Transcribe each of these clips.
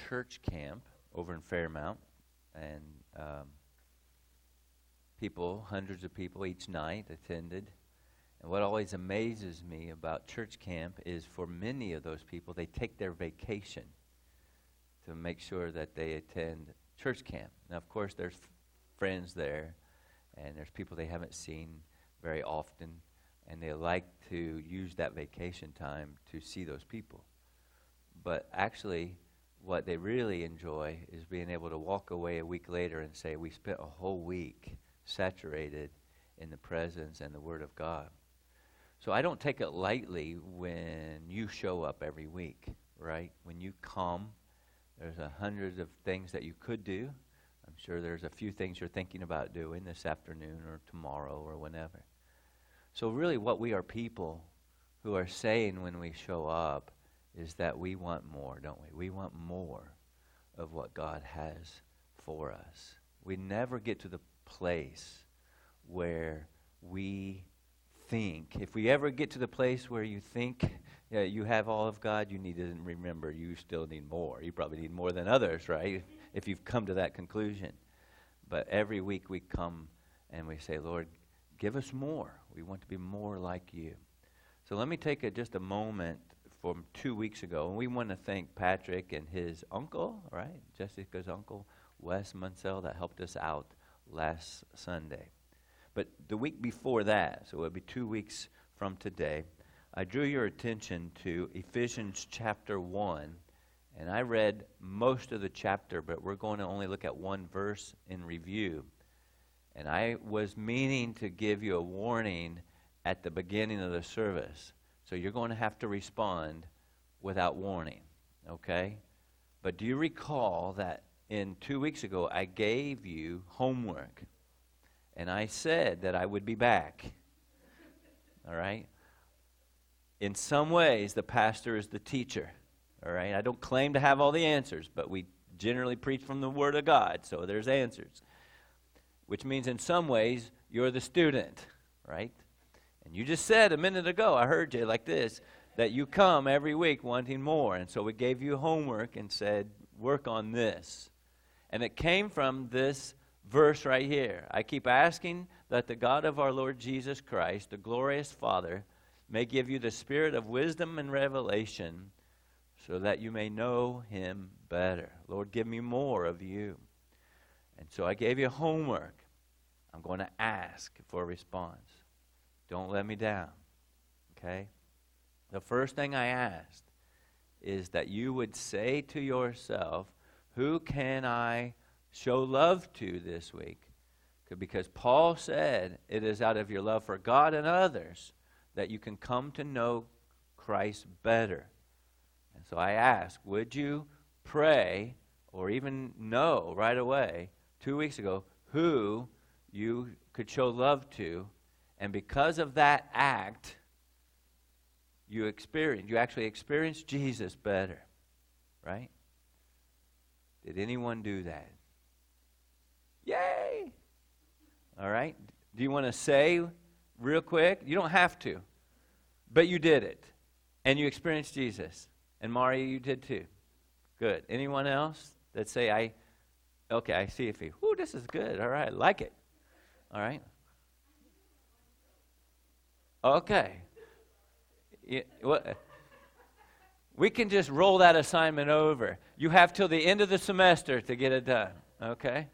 church camp over in Fairmount, and hundreds of people each night attended. And what always amazes me about church camp is for many of those people, they take their vacation to make sure that they attend church camp. Now, of course, there's friends there, and there's people they haven't seen very often, and they like to use that vacation time to see those people. But actually, what they really enjoy is being able to walk away a week later and say, we spent a whole week saturated in the presence and the Word of God. So I don't take it lightly when you show up every week, right? When you come, there's hundreds of things that you could do. I'm sure there's a few things you're thinking about doing this afternoon or tomorrow or whenever. So really what we are people who are saying when we show up is that we want more, don't we? We want more of what God has for us. We never get to the place where we think. If we ever get to the place where you think you have all of God, you need to remember you still need more. You probably need more than others, right? If you've come to that conclusion. But every week we come and we say, Lord, give us more. We want to be more like you. So let me take just a moment from 2 weeks ago. And we want to thank Patrick and his uncle, right? Jessica's uncle, Wes Munsell, that helped us out last Sunday. But the week before that, so it'll be 2 weeks from today, I drew your attention to Ephesians chapter 1. And I read most of the chapter, but we're going to only look at one verse in review. And I was meaning to give you a warning at the beginning of the service. So you're going to have to respond without warning, okay? But do you recall that 2 weeks ago I gave you homework? And I said that I would be back, all right? In some ways, the pastor is the teacher, all right? I don't claim to have all the answers, but we generally preach from the Word of God, so there's answers. Which means in some ways, you're the student, right? And you just said a minute ago, I heard you like this, that you come every week wanting more. And so we gave you homework and said, work on this. And it came from this verse right here. I keep asking that the God of our Lord Jesus Christ, the glorious Father, may give you the spirit of wisdom and revelation so that you may know him better. Lord, give me more of you. And so I gave you homework. I'm going to ask for a response. Don't let me down, okay? The first thing I asked is that you would say to yourself, who can I show love to this week? Because Paul said it is out of your love for God and others that you can come to know Christ better. And so I ask, would you pray or even know right away 2 weeks ago who you could show love to? And because of that act, you actually experienced Jesus better, right? Did anyone do that? Yay! All right. Do you want to say real quick? You don't have to, but you did it, and you experienced Jesus. And Mario, you did too. Good. Anyone else that say, okay, I see a few. Ooh, this is good. All right, like it. All right. Okay. We can just roll that assignment over. You have till the end of the semester to get it done, okay?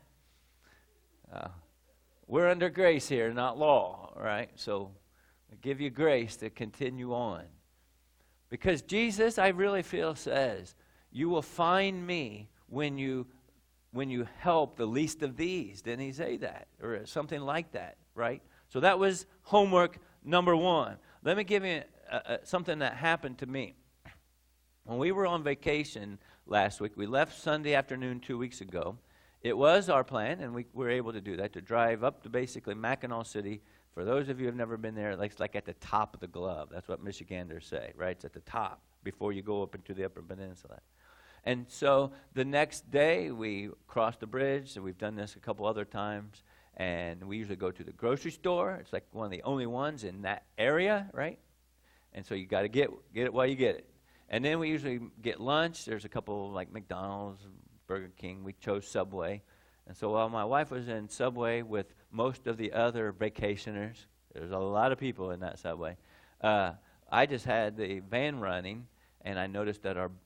We're under grace here, not law, all right? So I give you grace to continue on. Because Jesus, I really feel, says, you will find me when you help the least of these. Didn't he say that? Or something like that, right? So that was homework number one. Let me give you something that happened to me. When we were on vacation last week, we left Sunday afternoon 2 weeks ago. It was our plan, and we were able to do that, to drive up to basically Mackinac City. For those of you who have never been there, it's like at the top of the glove. That's what Michiganders say, right? It's at the top before you go up into the Upper Peninsula. And so the next day, we crossed the bridge, and we've done this a couple other times, and we usually go to the grocery store. It's like one of the only ones in that area, right? And so you got to get it while you get it. And then we usually get lunch. There's a couple like McDonald's, Burger King. We chose Subway. And so while my wife was in Subway with most of the other vacationers, there's a lot of people in that Subway, I just had the van running, and I noticed that our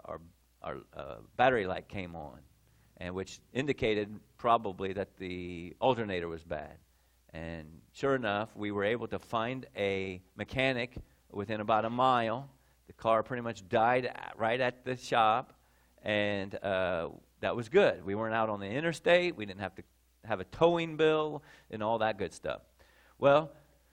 battery light came on, and which indicated probably that the alternator was bad. And sure enough, we were able to find a mechanic within about a mile. The car pretty much died right at the shop, and that was good. We weren't out on the interstate. We didn't have to have a towing bill and all that good stuff. Well,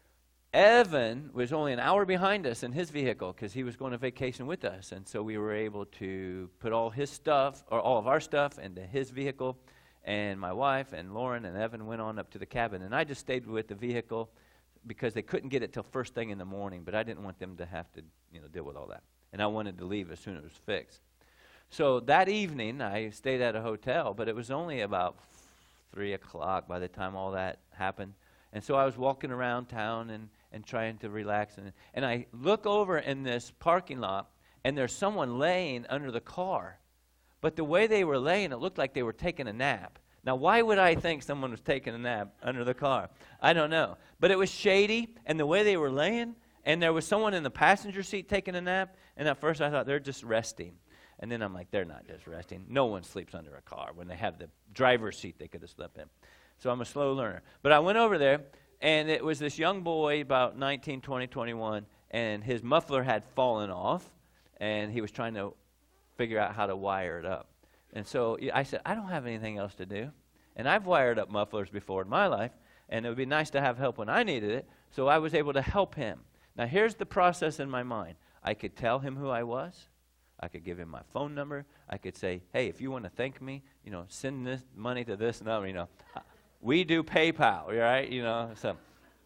Evan was only an hour behind us in his vehicle because he was going on vacation with us, and so we were able to put all his stuff, or all of our stuff, into his vehicle, and my wife and Lauren and Evan went on up to the cabin, and I just stayed with the vehicle because they couldn't get it till first thing in the morning, but I didn't want them to have to, deal with all that, and I wanted to leave as soon as it was fixed. So that evening, I stayed at a hotel, but it was only about 3 o'clock by the time all that happened. And so I was walking around town and trying to relax. And I look over in this parking lot, and there's someone laying under the car. But the way they were laying, it looked like they were taking a nap. Now, why would I think someone was taking a nap under the car? I don't know. But it was shady, and the way they were laying, and there was someone in the passenger seat taking a nap, and at first I thought they're just resting. And then I'm like, they're not just resting. No one sleeps under a car. When they have the driver's seat, they could have slept in. So I'm a slow learner. But I went over there, and it was this young boy, about 19, 20, 21, and his muffler had fallen off, and he was trying to figure out how to wire it up. And so I said, I don't have anything else to do. And I've wired up mufflers before in my life, and it would be nice to have help when I needed it, so I was able to help him. Now, here's the process in my mind. I could tell him who I was. I could give him my phone number. I could say, hey, if you want to thank me, send this money to this number, We do PayPal, right? So.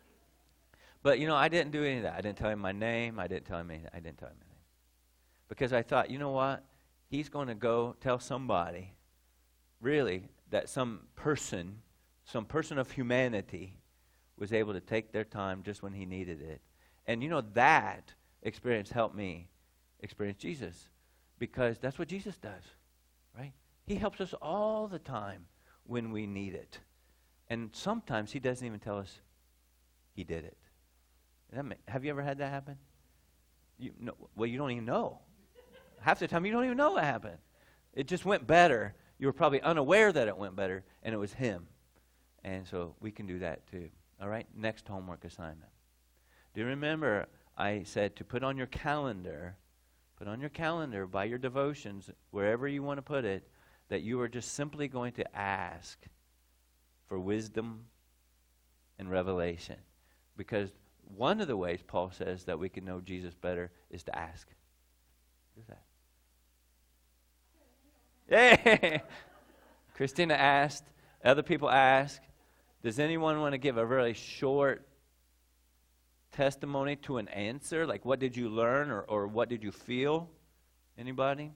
But, I didn't do any of that. I didn't tell him my name. I didn't tell him anything. Because I thought, you know what? He's going to go tell somebody, really, that some person of humanity was able to take their time just when he needed it. And, that experience helped me experience Jesus. Because that's what Jesus does, right? He helps us all the time when we need it. And sometimes he doesn't even tell us he did it. Have you ever had that happen? You don't even know. Half the time you don't even know what happened. It just went better. You were probably unaware that it went better, and it was him. And so we can do that too. All right, next homework assignment. Do you remember I said to put on your calendar by your devotions, wherever you want to put it, that you are just simply going to ask for wisdom and revelation. Because one of the ways Paul says that we can know Jesus better is to ask. Who's that? Yay! Christina asked. Other people asked. Does anyone want to give a really short testimony to an answer? Like, what did you learn or what did you feel? Anybody?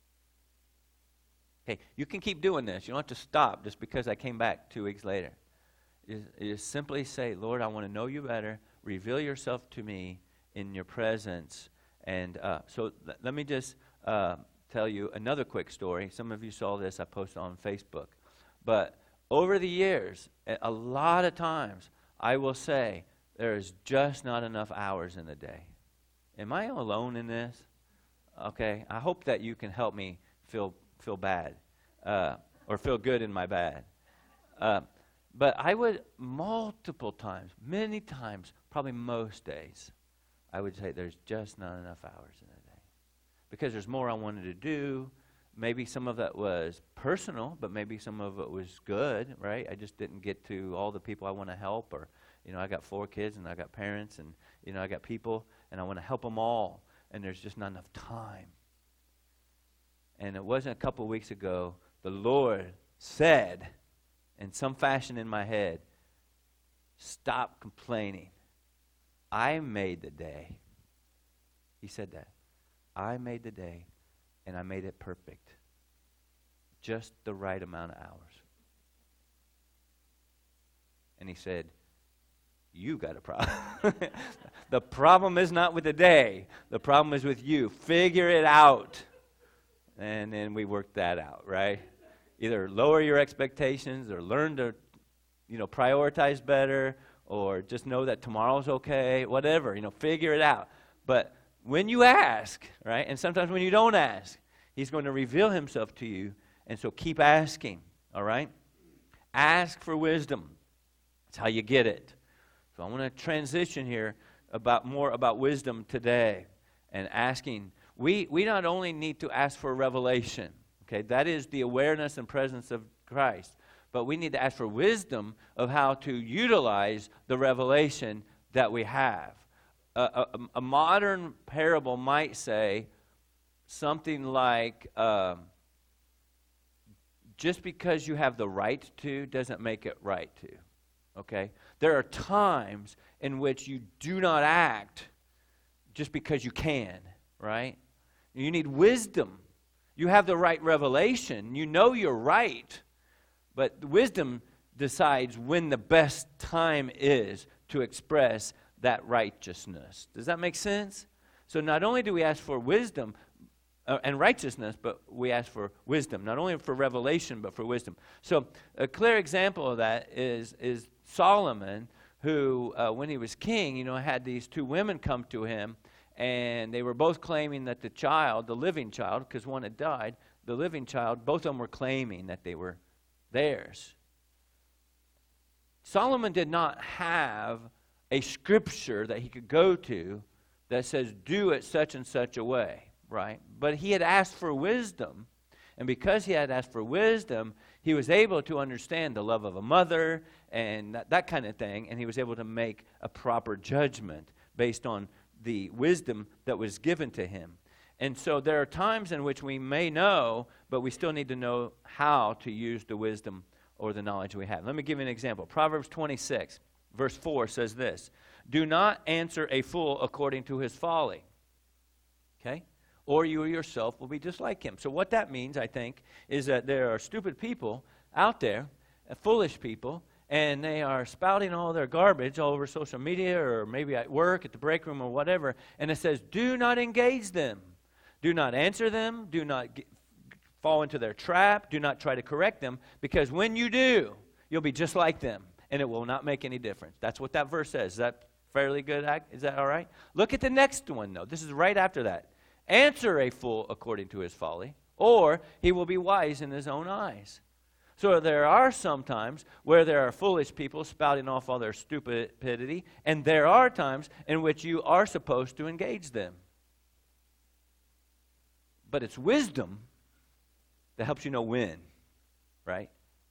Hey, you can keep doing this. You don't have to stop just because I came back 2 weeks later. You simply say, Lord, I want to know you better. Reveal yourself to me in your presence. And so let me just tell you another quick story. Some of you saw this. I posted on Facebook. But over the years, a lot of times, I will say, there is just not enough hours in the day. Am I alone in this? Okay, I hope that you can help me feel bad or feel good in my bad. But I would multiple times, many times, probably most days, I would say there's just not enough hours in a day. Because there's more I wanted to do. Maybe some of that was personal, but maybe some of it was good, right? I just didn't get to all the people I want to help, or, I got 4 kids, and I got parents, and, I got people, and I want to help them all, and there's just not enough time. And it wasn't a couple of weeks ago, the Lord said, in some fashion in my head, stop complaining. I made the day. He said that. I made the day, and I made it perfect. Just the right amount of hours. And he said, you got a problem. The problem is not with the day. The problem is with you. Figure it out. And then we work that out, right? Either lower your expectations or learn to, prioritize better, or just know that tomorrow's okay, whatever, figure it out. But when you ask, right, and sometimes when you don't ask, he's going to reveal himself to you, and so keep asking, all right? Ask for wisdom. That's how you get it. So I want to transition here more about wisdom today and asking. We not only need to ask for revelation, okay, that is the awareness and presence of Christ, but we need to ask for wisdom of how to utilize the revelation that we have. A modern parable might say something like, just because you have the right to doesn't make it right to. Okay? There are times in which you do not act just because you can, right? You need wisdom. You have the right revelation. You know you're right. But wisdom decides when the best time is to express that righteousness. Does that make sense? So not only do we ask for wisdom and righteousness, but we ask for wisdom. Not only for revelation, but for wisdom. So a clear example of that is Solomon, who, when he was king, had these two women come to him, and they were both claiming that the living child, because one had died, the living child, both of them were claiming that they were theirs. Solomon did not have a scripture that he could go to that says, do it such and such a way, right? But he had asked for wisdom, and because he had asked for wisdom, he was able to understand the love of a mother and that kind of thing, and he was able to make a proper judgment based on the wisdom that was given to him. And so there are times in which we may know, but we still need to know how to use the wisdom or the knowledge we have. Let me give you an example. Proverbs 26, verse 4 says this, do not answer a fool according to his folly, okay? Or you yourself will be just like him. So what that means, I think, is that there are stupid people out there, foolish people, and they are spouting all their garbage all over social media or maybe at work, at the break room or whatever, and it says, do not engage them. Do not answer them. Do not fall into their trap. Do not try to correct them, because when you do, you'll be just like them, and it will not make any difference. That's what that verse says. Is that fairly good? Is that all right? Look at the next one, though. This is right after that. Answer a fool according to his folly, or he will be wise in his own eyes. So there are some times where there are foolish people spouting off all their stupidity, and there are times in which you are supposed to engage them. But it's wisdom that helps you know when, right?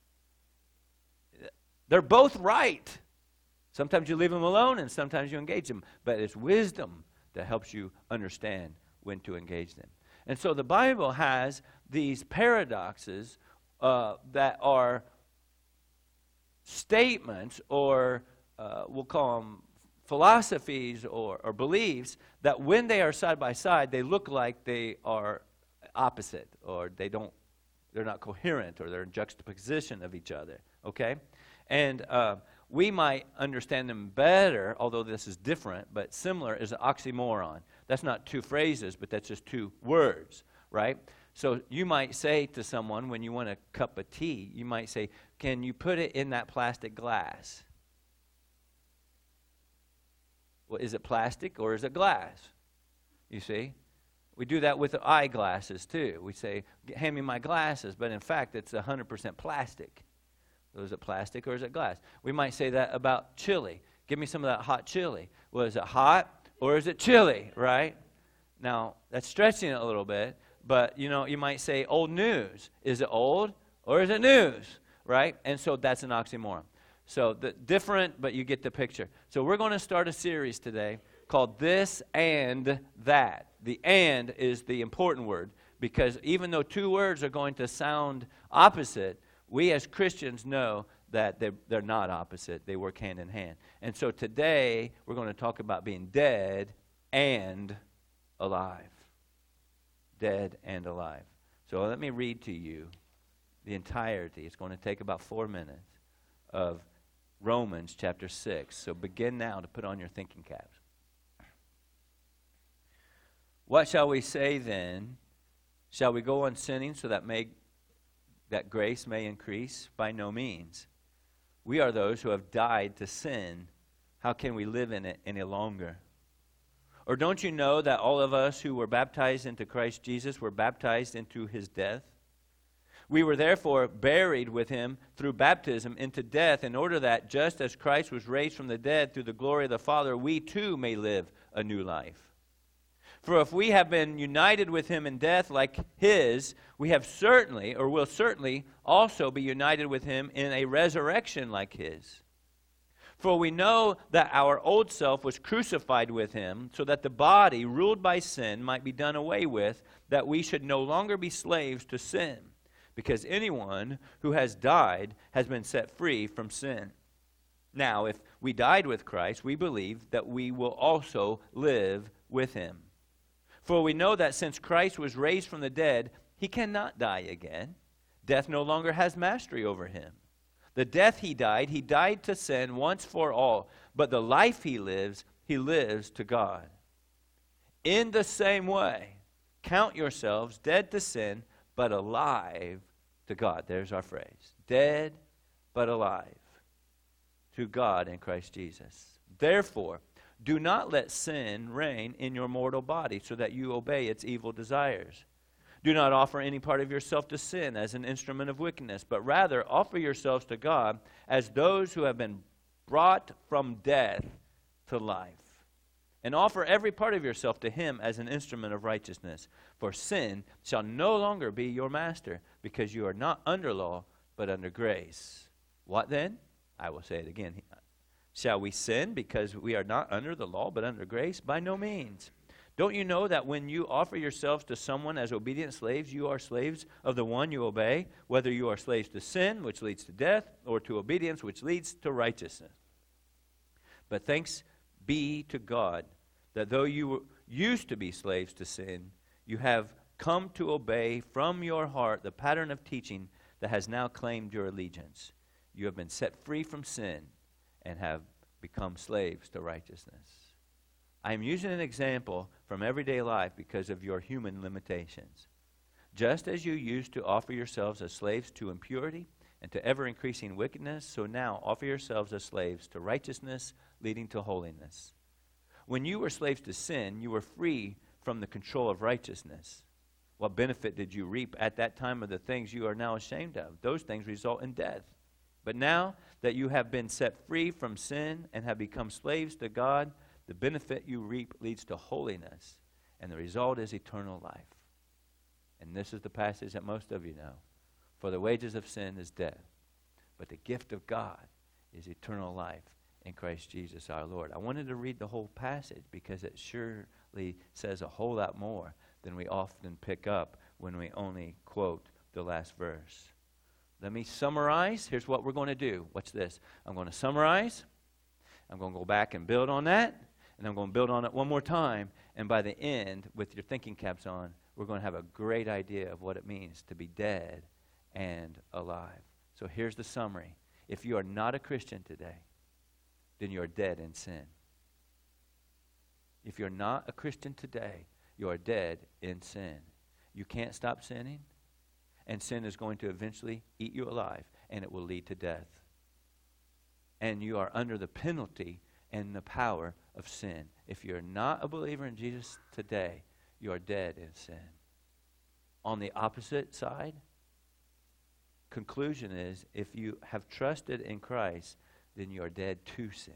They're both right. Sometimes you leave them alone, and sometimes you engage them. But it's wisdom that helps you understand when to engage them. And so the Bible has these paradoxes that are statements, or we'll call them philosophies or beliefs, that when they are side by side, they look like they are opposite, or they're not coherent, or they're in juxtaposition of each other, okay? And we might understand them better, although this is different, but similar, is an oxymoron. That's not two phrases, but that's just two words, right? So you might say to someone, when you want a cup of tea, you might say, can you put it in that plastic glass? Well, is it plastic or is it glass? You see? We do that with eyeglasses too. We say, hand me my glasses, but in fact, it's 100% plastic. So is it plastic or is it glass? We might say that about chili. Give me some of that hot chili. Well, is it hot or is it chili, right? Now, that's stretching it a little bit, but, you might say old news. Is it old or is it news, right? And so that's an oxymoron. So different, but you get the picture. So we're going to start a series today called This and That. The and is the important word, because even though two words are going to sound opposite, we as Christians know that they're not opposite. They work hand in hand. And so today we're going to talk about being dead and alive. Dead and alive. So let me read to you the entirety. It's going to take about 4 minutes of Romans chapter 6. So begin now to put on your thinking caps. What shall we say then? Shall we go on sinning so that grace may increase? By no means. We are those who have died to sin. How can we live in it any longer? Or don't you know that all of us who were baptized into Christ Jesus were baptized into his death? We were therefore buried with him through baptism into death, in order that just as Christ was raised from the dead through the glory of the Father, we too may live a new life. For if we have been united with him in death like his, we have certainly, or will certainly, also be united with him in a resurrection like his. For we know that our old self was crucified with him, so that the body ruled by sin might be done away with, that we should no longer be slaves to sin. Because anyone who has died has been set free from sin. Now, if we died with Christ, we believe that we will also live with him. For we know that since Christ was raised from the dead, he cannot die again. Death no longer has mastery over him. The death he died to sin once for all. But the life he lives to God. In the same way, count yourselves dead to sin, but alive to God. There's our phrase. Dead, but alive to God in Christ Jesus. Therefore, do not let sin reign in your mortal body, so that you obey its evil desires. Do not offer any part of yourself to sin as an instrument of wickedness, but rather offer yourselves to God as those who have been brought from death to life. And offer every part of yourself to him as an instrument of righteousness. For sin shall no longer be your master, because you are not under law, but under grace. What then? I will say it again. Shall we sin because we are not under the law, but under grace? By no means. Don't you know that when you offer yourselves to someone as obedient slaves, you are slaves of the one you obey, whether you are slaves to sin, which leads to death, or to obedience, which leads to righteousness? But thanks be to God that though you used to be slaves to sin, you have come to obey from your heart the pattern of teaching that has now claimed your allegiance. You have been set free from sin and have become slaves to righteousness. I am using an example from everyday life because of your human limitations. Just as you used to offer yourselves as slaves to impurity and to ever-increasing wickedness, so now offer yourselves as slaves to righteousness, leading to holiness. When you were slaves to sin, you were free from the control of righteousness. What benefit did you reap at that time of the things you are now ashamed of? Those things result in death. But now that you have been set free from sin and have become slaves to God, the benefit you reap leads to holiness, and the result is eternal life. And this is the passage that most of you know. For the wages of sin is death, but the gift of God is eternal life in Christ Jesus our Lord. I wanted to read the whole passage because it surely says a whole lot more than we often pick up when we only quote the last verse. Let me summarize. Here's what we're going to do. Watch this. I'm going to summarize. I'm going to go back and build on that. And I'm going to build on it one more time. And by the end, with your thinking caps on, we're going to have a great idea of what it means to be dead and alive. So here's the summary. If you are not a Christian today, then you are dead in sin. If you're not a Christian today, you are dead in sin. You can't stop sinning. And sin is going to eventually eat you alive, and it will lead to death. And you are under the penalty and the power of sin. If you're not a believer in Jesus today, you are dead in sin. On the opposite side, conclusion is, if you have trusted in Christ, then you are dead to sin.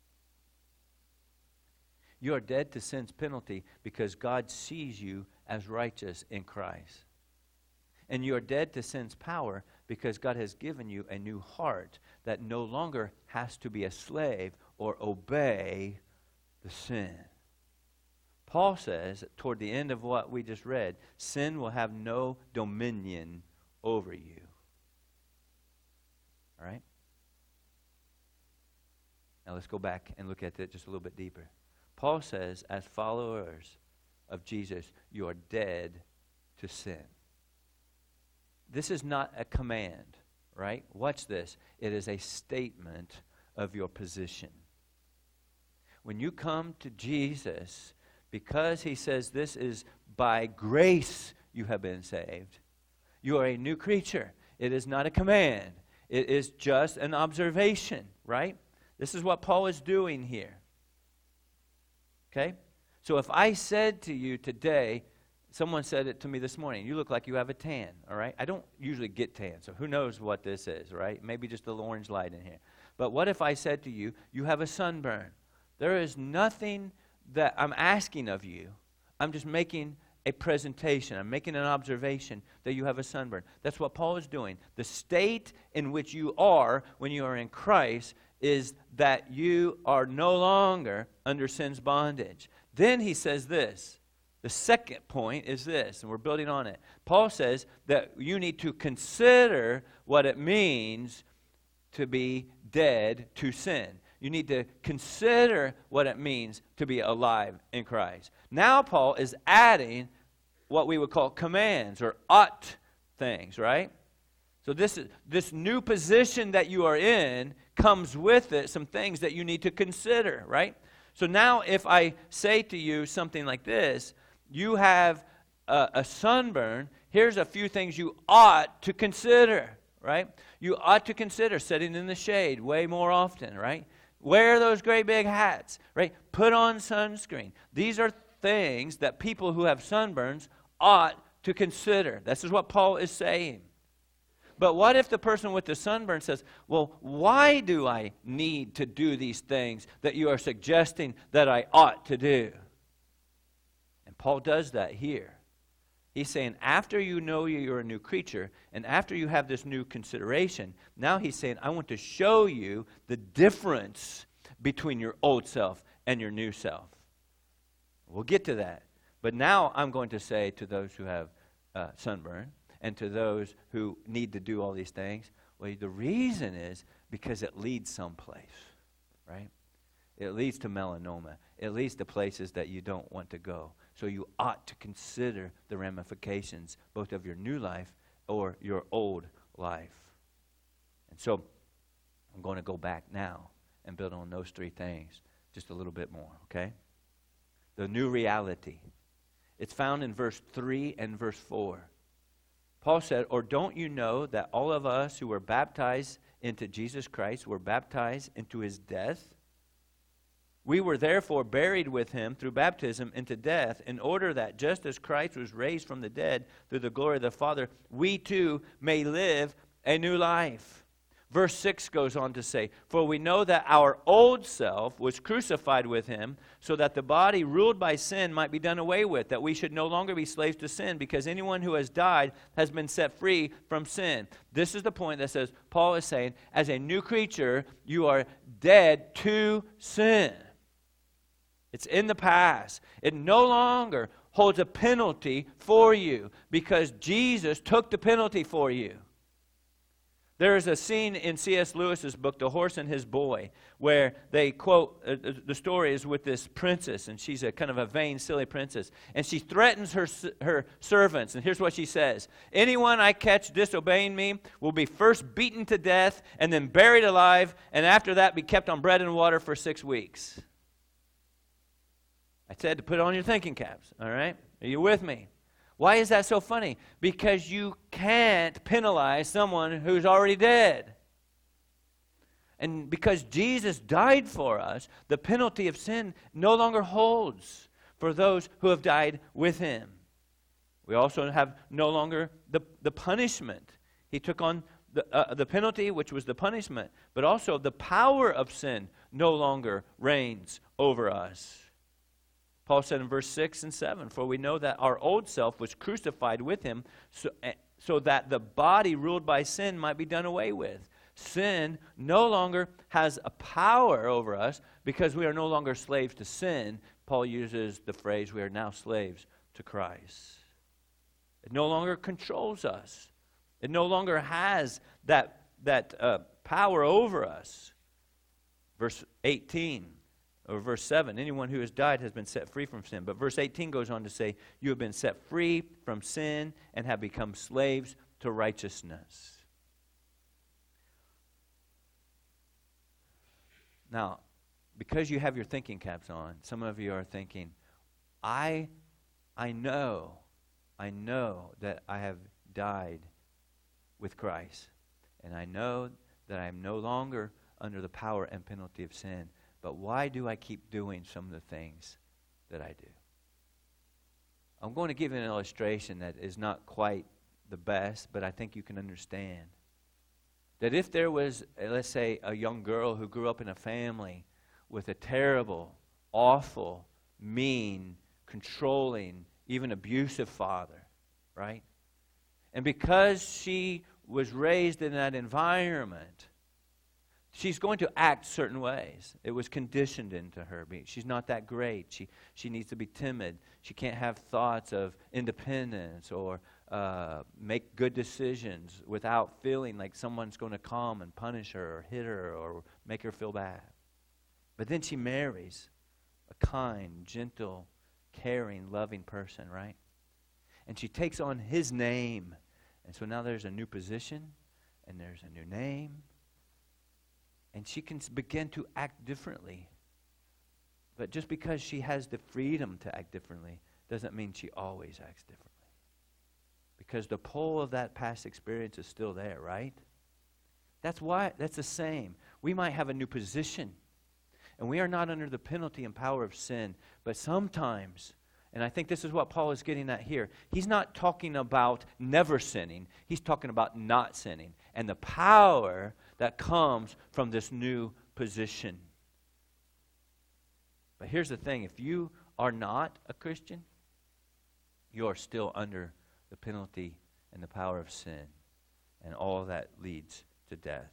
You are dead to sin's penalty because God sees you as righteous in Christ. And you are dead to sin's power because God has given you a new heart that no longer has to be a slave or obey the sin. Paul says, toward the end of what we just read, sin will have no dominion over you. All right? Now let's go back and look at it just a little bit deeper. Paul says, as followers of Jesus, you are dead to sin. This is not a command, right? Watch this. It is a statement of your position. When you come to Jesus, because he says this is by grace you have been saved, you are a new creature. It is not a command. It is just an observation, right? This is what Paul is doing here. Okay? So if I said to you today, someone said it to me this morning, you look like you have a tan, all right? I don't usually get tan, so who knows what this is, right? Maybe just a little orange light in here. But what if I said to you, you have a sunburn? There is nothing that I'm asking of you. I'm just making a presentation. I'm making an observation that you have a sunburn. That's what Paul is doing. The state in which you are when you are in Christ is that you are no longer under sin's bondage. Then he says this. The second point is this, and we're building on it. Paul says that you need to consider what it means to be dead to sin. You need to consider what it means to be alive in Christ. Now Paul is adding what we would call commands or ought things, right? So this new position that you are in comes with it some things that you need to consider, right? So now if I say to you something like this, you have a sunburn, here's a few things you ought to consider, right? You ought to consider sitting in the shade way more often, right? Wear those great big hats, right? Put on sunscreen. These are things that people who have sunburns ought to consider. This is what Paul is saying. But what if the person with the sunburn says, well, why do I need to do these things that you are suggesting that I ought to do? And Paul does that here. He's saying after you know you're a new creature and after you have this new consideration, now he's saying I want to show you the difference between your old self and your new self. We'll get to that. But now I'm going to say to those who have sunburn and to those who need to do all these things, well, the reason is because it leads someplace, right? It leads to melanoma. It leads to places that you don't want to go. So you ought to consider the ramifications both of your new life or your old life. And so I'm going to go back now and build on those three things just a little bit more, okay? The new reality. It's found in verse 3 and verse 4. Paul said, or don't you know that all of us who were baptized into Jesus Christ were baptized into his death? We were therefore buried with him through baptism into death, in order that just as Christ was raised from the dead through the glory of the Father, we too may live a new life. Verse 6 goes on to say, for we know that our old self was crucified with him, so that the body ruled by sin might be done away with, that we should no longer be slaves to sin, because anyone who has died has been set free from sin. This is the point that says, Paul is saying, as a new creature, you are dead to sin. It's in the past. It no longer holds a penalty for you because Jesus took the penalty for you. There is a scene in C.S. Lewis's book, The Horse and His Boy, where they quote, the story is with this princess, and she's a kind of a vain, silly princess, and she threatens her servants, and here's what she says, anyone I catch disobeying me will be first beaten to death, and then buried alive, and after that be kept on bread and water for 6 weeks. I said to put on your thinking caps, all right? Are you with me? Why is that so funny? Because you can't penalize someone who's already dead. And because Jesus died for us, the penalty of sin no longer holds for those who have died with him. We also have no longer the punishment. He took on the penalty, which was the punishment, but also the power of sin no longer reigns over us. Paul said in verse 6 and 7, for we know that our old self was crucified with him so that the body ruled by sin might be done away with. Sin no longer has a power over us because we are no longer slaves to sin. Paul uses the phrase, we are now slaves to Christ. It no longer controls us. It no longer has that power over us. Verse 18. Or verse 7, anyone who has died has been set free from sin. But verse 18 goes on to say, you have been set free from sin and have become slaves to righteousness. Now, because you have your thinking caps on, some of you are thinking, I know that I have died with Christ. And I know that I am no longer under the power and penalty of sin. But why do I keep doing some of the things that I do? I'm going to give you an illustration that is not quite the best, but I think you can understand. That if there was, let's say, a young girl who grew up in a family with a terrible, awful, mean, controlling, even abusive father, right? And because she was raised in that environment, she's going to act certain ways. It was conditioned into her. She's not that great. She needs to be timid. She can't have thoughts of independence or make good decisions without feeling like someone's going to come and punish her or hit her or make her feel bad. But then she marries a kind, gentle, caring, loving person, right? And she takes on his name. And so now there's a new position and there's a new name. And she can begin to act differently. But just because she has the freedom to act differently doesn't mean she always acts differently. Because the pull of that past experience is still there, right? That's the same. We might have a new position. And we are not under the penalty and power of sin. But sometimes, and I think this is what Paul is getting at here, he's not talking about never sinning. He's talking about not sinning. And the power that comes from this new position. But here's the thing. If you are not a Christian, you are still under the penalty and the power of sin. And all of that leads to death.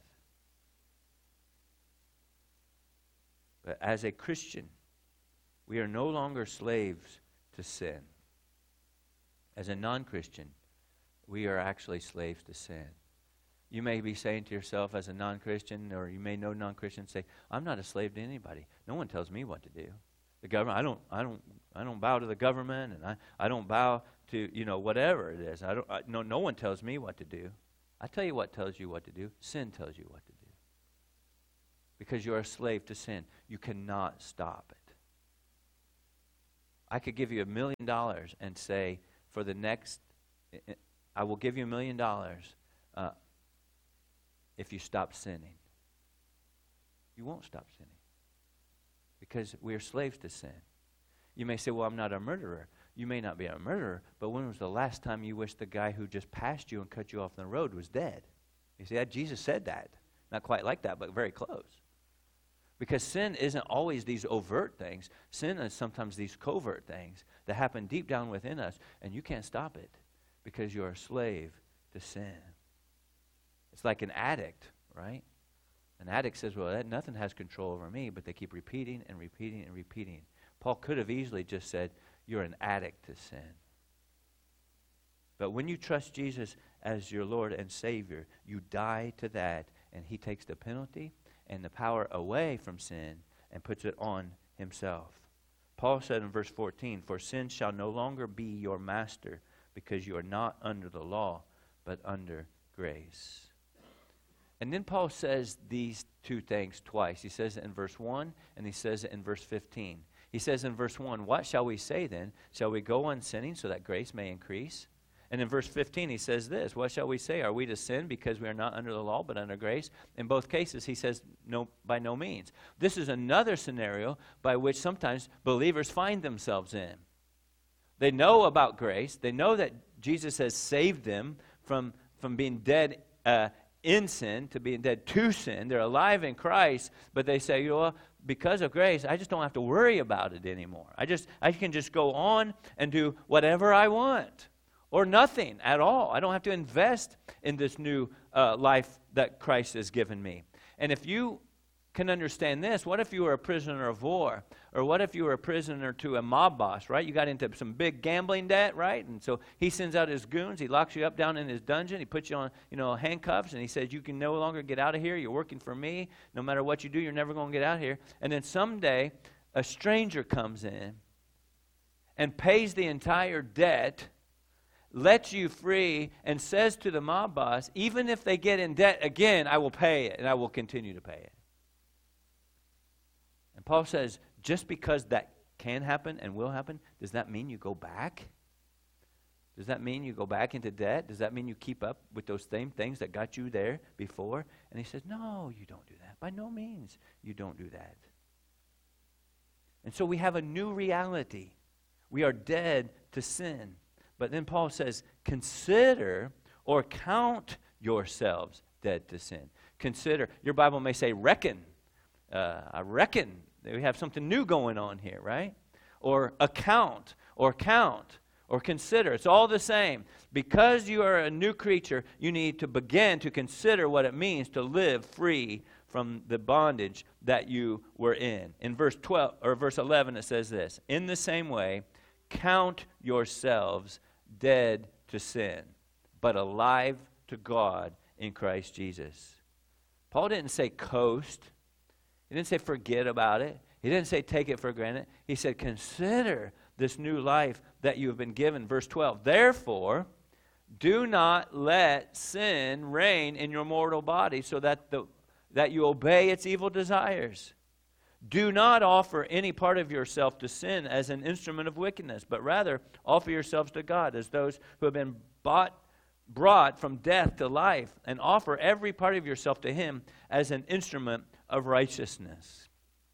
But as a Christian, we are no longer slaves to sin. As a non-Christian, we are actually slaves to sin. You may be saying to yourself as a non-Christian, or you may know non-Christians, say, I'm not a slave to anybody. No one tells me what to do. The government, I don't bow to the government, and I don't bow to, whatever it is. No one tells me what to do. I tell you what tells you what to do. Sin tells you what to do. Because you're a slave to sin. You cannot stop it. I could give you $1 million and say, for the next, I will give you $1 million if you stop sinning. You won't stop sinning. Because we are slaves to sin. You may say, well, I'm not a murderer. You may not be a murderer, but when was the last time you wished the guy who just passed you and cut you off on the road was dead? You see, Jesus said that. Not quite like that, but very close. Because sin isn't always these overt things. Sin is sometimes these covert things that happen deep down within us, and you can't stop it because you're a slave to sin. It's like an addict, right? An addict says, well, nothing has control over me, but they keep repeating and repeating and repeating. Paul could have easily just said, you're an addict to sin. But when you trust Jesus as your Lord and Savior, you die to that, and he takes the penalty and the power away from sin and puts it on himself. Paul said in verse 14, for sin shall no longer be your master, because you are not under the law, but under grace. And then Paul says these two things twice. He says it in verse 1, and he says it in verse 15. He says in verse 1, what shall we say then? Shall we go on sinning so that grace may increase? And in verse 15, he says this, what shall we say? Are we to sin because we are not under the law but under grace? In both cases, he says, no, by no means. This is another scenario by which sometimes believers find themselves in. They know about grace. They know that Jesus has saved them from being dead in sin to being dead to sin. They're alive in Christ, but they say, because of grace, I just don't have to worry about it anymore. I can just go on and do whatever I want. Or nothing at all. I don't have to invest in this new life that Christ has given me. And if you can understand this, what if you were a prisoner of war? Or what if you were a prisoner to a mob boss, right? You got into some big gambling debt, right? And so he sends out his goons. He locks you up down in his dungeon. He puts you on, handcuffs. And he says, you can no longer get out of here. You're working for me. No matter what you do, you're never going to get out of here. And then someday, a stranger comes in and pays the entire debt, lets you free, and says to the mob boss, even if they get in debt again, I will pay it, and I will continue to pay it. And Paul says, just because that can happen and will happen, does that mean you go back? Does that mean you go back into debt? Does that mean you keep up with those same things that got you there before? And he says, no, you don't do that. By no means, you don't do that. And so we have a new reality. We are dead to sin. But then Paul says, consider or count yourselves dead to sin. Consider. Your Bible may say reckon. I reckon we have something new going on here, right? Or account, or count, or consider. It's all the same. Because you are a new creature, you need to begin to consider what it means to live free from the bondage that you were in. In verse 12 or verse 11 it says this, in the same way, count yourselves dead to sin, but alive to God in Christ Jesus. Paul didn't say coast. He didn't say forget about it. He didn't say take it for granted. He said consider this new life that you have been given. Verse 12, therefore, do not let sin reign in your mortal body so that you obey its evil desires. Do not offer any part of yourself to sin as an instrument of wickedness, but rather offer yourselves to God as those who have been brought from death to life, and offer every part of yourself to Him as an instrument of righteousness.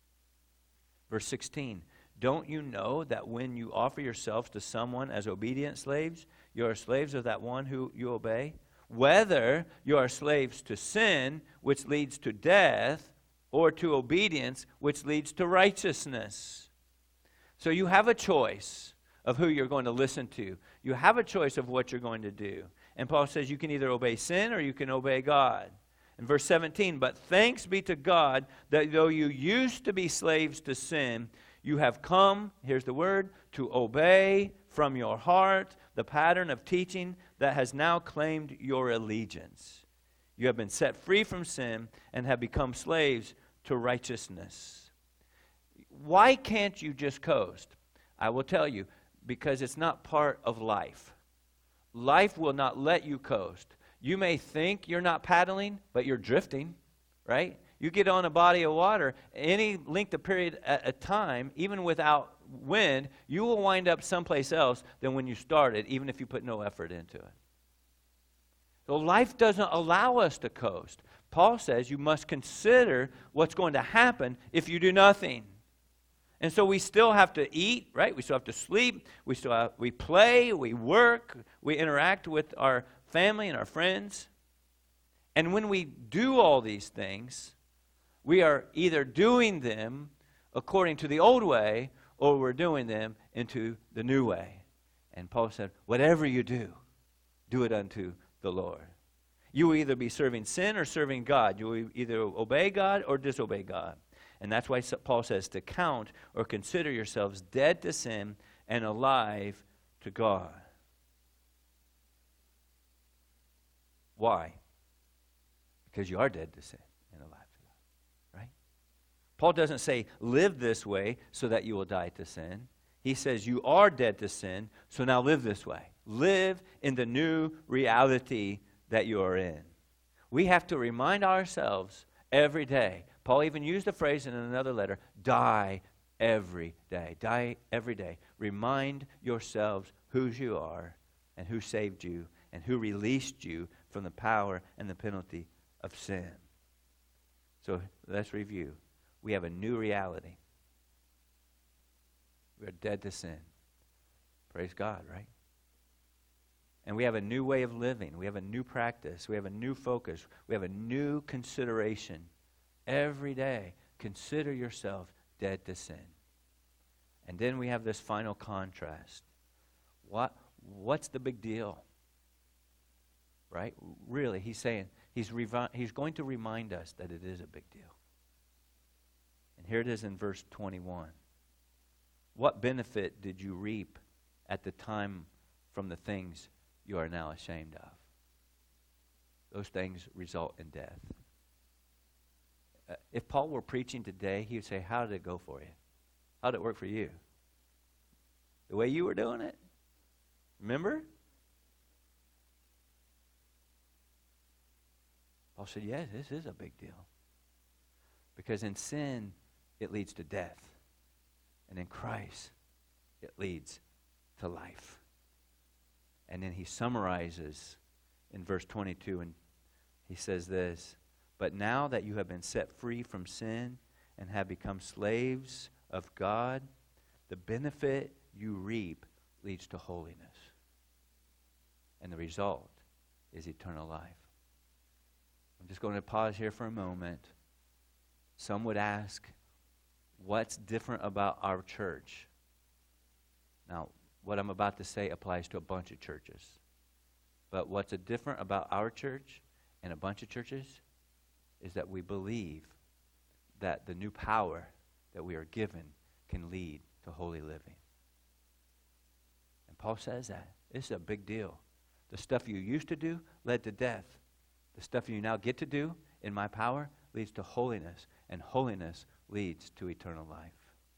Verse 16, don't you know that when you offer yourselves to someone as obedient slaves, you are slaves of that one who you obey? Whether you are slaves to sin, which leads to death, or to obedience, which leads to righteousness. So you have a choice of who you're going to listen to. You have a choice of what you're going to do. And Paul says you can either obey sin or you can obey God. In verse 17, but thanks be to God that though you used to be slaves to sin, you have come, here's the word, to obey from your heart the pattern of teaching that has now claimed your allegiance. You have been set free from sin and have become slaves to righteousness. Why can't you just coast? I will tell you, because it's not part of life. Life will not let you coast. You may think you're not paddling, but you're drifting, right? You get on a body of water, any length of period at a time, even without wind, you will wind up someplace else than when you started, even if you put no effort into it. So life doesn't allow us to coast. Paul says you must consider what's going to happen if you do nothing. And so we still have to eat, right? We still have to sleep. We play, we work, we interact with our family and our friends. And when we do all these things, we are either doing them according to the old way or we're doing them into the new way. And Paul said, whatever you do, do it unto the Lord. You will either be serving sin or serving God. You will either obey God or disobey God. And that's why Paul says to count or consider yourselves dead to sin and alive to God. Why? Because you are dead to sin and alive to God, right? Paul doesn't say live this way so that you will die to sin. He says you are dead to sin, so now live this way. Live in the new reality that you are in. We have to remind ourselves every day. Paul even used the phrase in another letter, die every day. Die every day. Remind yourselves whose you are and who saved you and who released you from the power and the penalty of sin. So let's review. We have a new reality. We are dead to sin. Praise God, right? And we have a new way of living. We have a new practice. We have a new focus. We have a new consideration. Every day, consider yourself dead to sin. And then we have this final contrast. What's the big deal? Right? Really, he's saying, he's going to remind us that it is a big deal. And here it is in verse 21. What benefit did you reap at the time from the things you are now ashamed of? Those things result in death. If Paul were preaching today, he would say, how did it go for you? How did it work for you? The way you were doing it? Remember? Paul said, yes, this is a big deal. Because in sin, it leads to death. And in Christ, it leads to life. And then he summarizes in verse 22, and he says this, "But now that you have been set free from sin and have become slaves of God, the benefit you reap leads to holiness. And the result is eternal life." I'm just going to pause here for a moment. Some would ask, what's different about our church? Now, what I'm about to say applies to a bunch of churches. But what's different about our church and a bunch of churches is that we believe that the new power that we are given can lead to holy living. And Paul says that. This is a big deal. The stuff you used to do led to death. The stuff you now get to do in my power leads to holiness, and holiness leads to eternal life.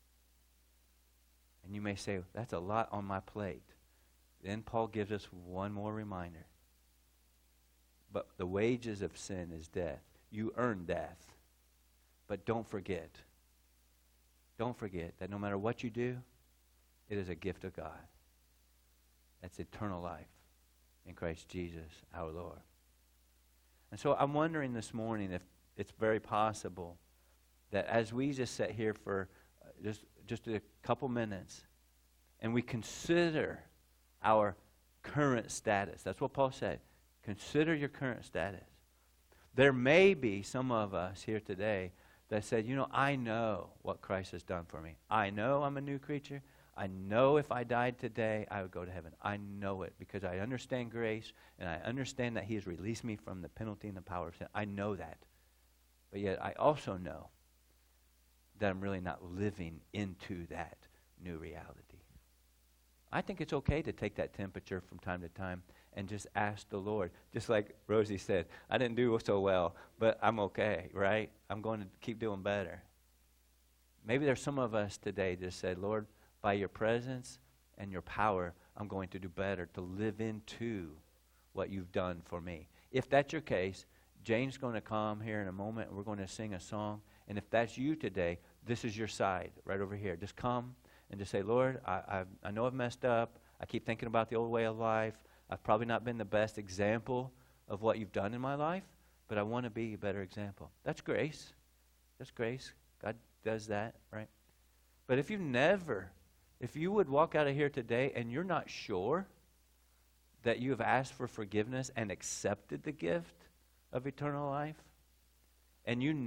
And you may say, that's a lot on my plate. Then Paul gives us one more reminder. But the wages of sin is death. You earn death. But don't forget that no matter what you do, it is a gift of God. That's eternal life in Christ Jesus our Lord. And so I'm wondering this morning if it's very possible that as we just sit here for just a couple minutes and we consider our current status. That's what Paul said. Consider your current status. There may be some of us here today that said, I know what Christ has done for me. I know I'm a new creature. I know if I died today, I would go to heaven. I know it because I understand grace and I understand that he has released me from the penalty and the power of sin. I know that. But yet I also know that I'm really not living into that new reality. I think it's okay to take that temperature from time to time and just ask the Lord. Just like Rosie said, I didn't do so well, but I'm okay, right? I'm going to keep doing better. Maybe there's some of us today that said, Lord, by your presence and your power, I'm going to do better, to live into what you've done for me. If that's your case, Jane's going to come here in a moment and we're going to sing a song. And if that's you today, this is your side right over here. Just come and just say, Lord, I know I've messed up. I keep thinking about the old way of life. I've probably not been the best example of what you've done in my life, but I want to be a better example. That's grace. That's grace. God does that, right? But if you would walk out of here today and you're not sure that you have asked for forgiveness and accepted the gift of eternal life, and I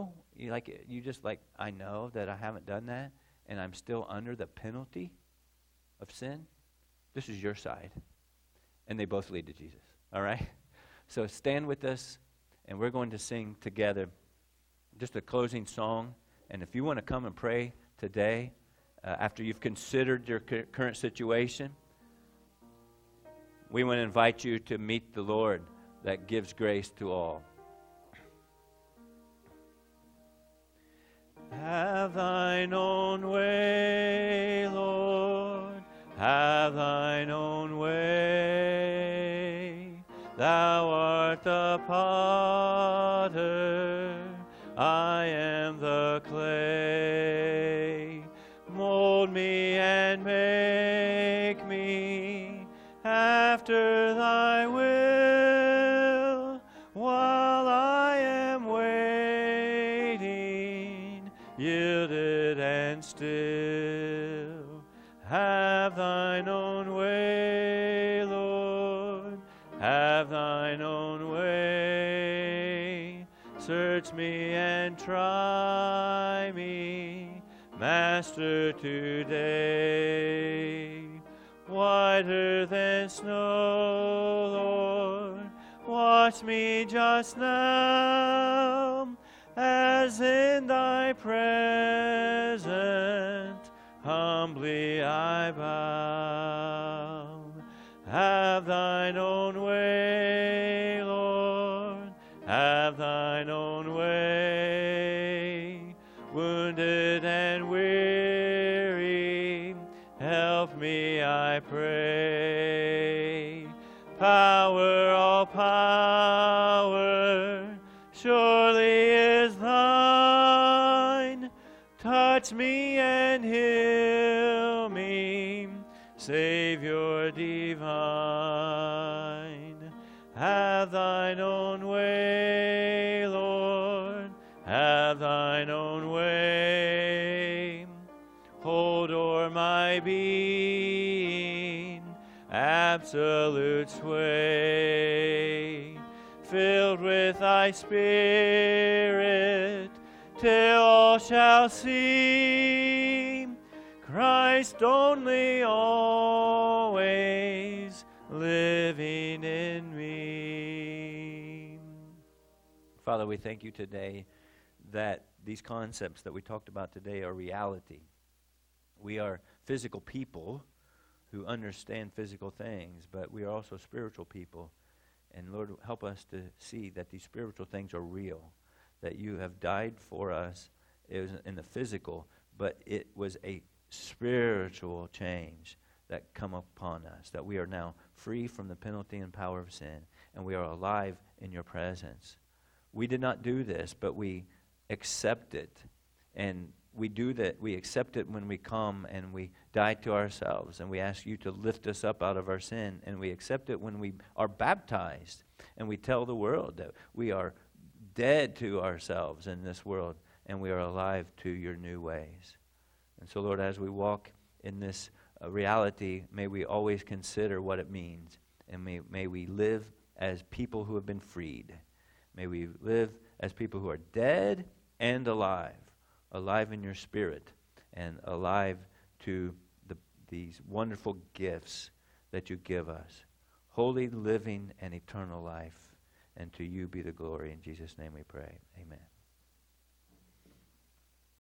know that I haven't done that, and I'm still under the penalty of sin, this is your side. And they both lead to Jesus, all right? So stand with us, and we're going to sing together just a closing song. And if you want to come and pray today, after you've considered your current situation, we want to invite you to meet the Lord that gives grace to all. Have thine own way, Lord, have thine own way. Thou art the potter, I am the clay. Mold me and make me after thy will, while I am waiting, yielded and still. Have thine own way, Lord, have thine own way. Search me and try me, Master, today. Whiter than snow, Lord, wash me just now, as in thy presence humbly I bow. Have thine own way, Lord, have thine own way. Wounded and weary, help me, I pray. Power, all power, surely is thine. me and heal me, Savior divine. Have thine own way, Lord, have thine own way. Hold o'er my being absolute sway, filled with thy Spirit, till all shall see Christ only always living in me. Father, we thank you today that these concepts that we talked about today are reality. We are physical people who understand physical things, but we are also spiritual people. And Lord, help us to see that these spiritual things are real, that you have died for us. It was in the physical, but it was a spiritual change that come upon us, that we are now free from the penalty and power of sin, and we are alive in your presence. We did not do this, but we accept it, and we do that. We accept it when we come and we die to ourselves, and we ask you to lift us up out of our sin, and we accept it when we are baptized, and we tell the world that we are dead to ourselves in this world, and we are alive to your new ways. And so, Lord, as we walk in this reality, may we always consider what it means, and may we live as people who have been freed. May we live as people who are dead and alive in your spirit, and alive to these wonderful gifts that you give us. Holy, living, and eternal life. And to you be the glory. In Jesus' name we pray. Amen.